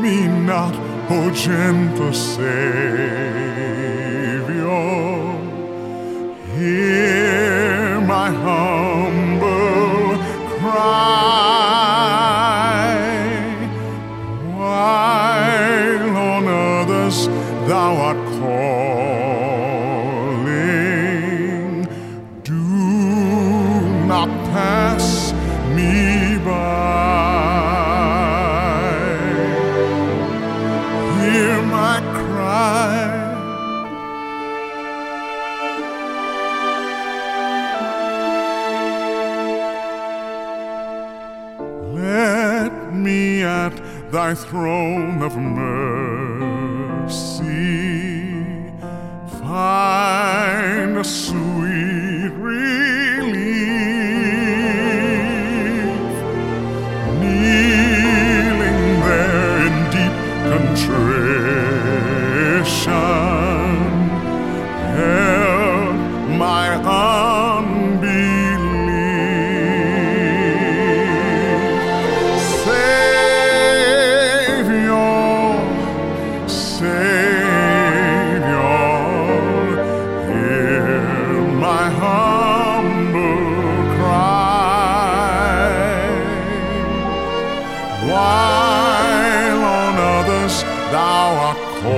me not, O gentle Savior. Hear my humble cry, while on others thou art calling. Do not pass me by. Hear my cry. Let me at thy throne of mercy find a sweet relief, kneeling there in deep contrition. Help my while on others thou art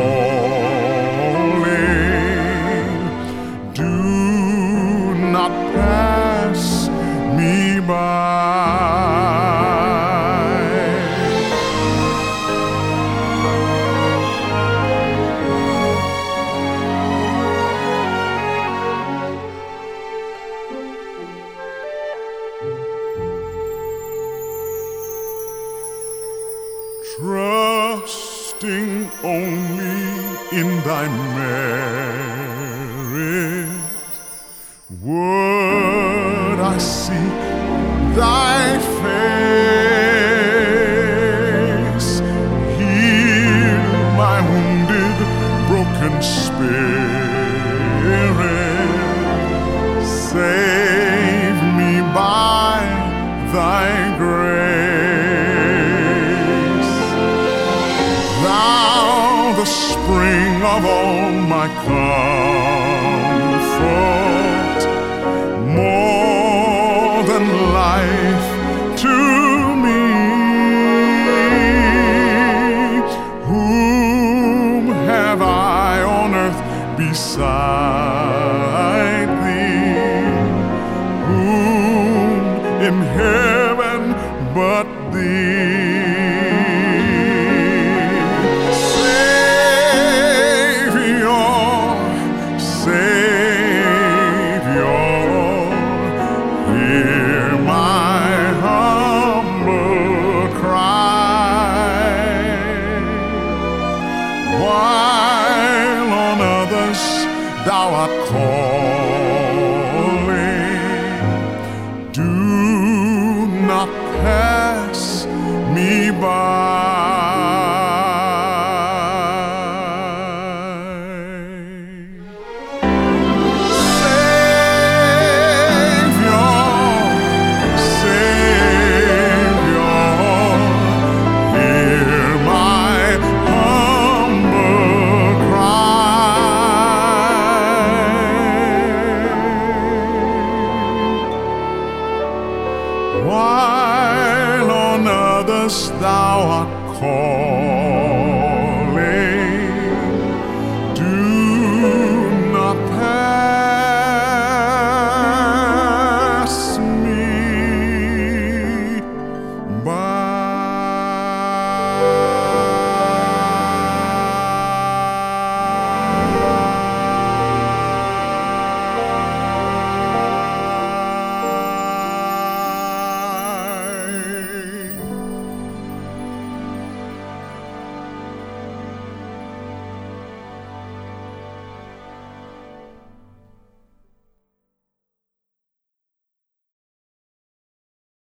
calling. Do not pass me by. Trusting only in thy merit, would I seek thy face. Heal my wounded, broken spirit. Save me by thy grace. Thou, the spring of all my comfort, more than life to me. Whom have I on earth beside thee? Whom in heaven but thee? While on others thou art calling, do not pass me by. While on others thou art called.